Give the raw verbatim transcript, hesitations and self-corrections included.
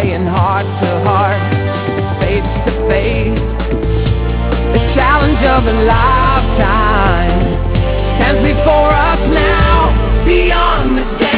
playing heart to heart, face to face. The challenge of a lifetime stands before us now, beyond the day.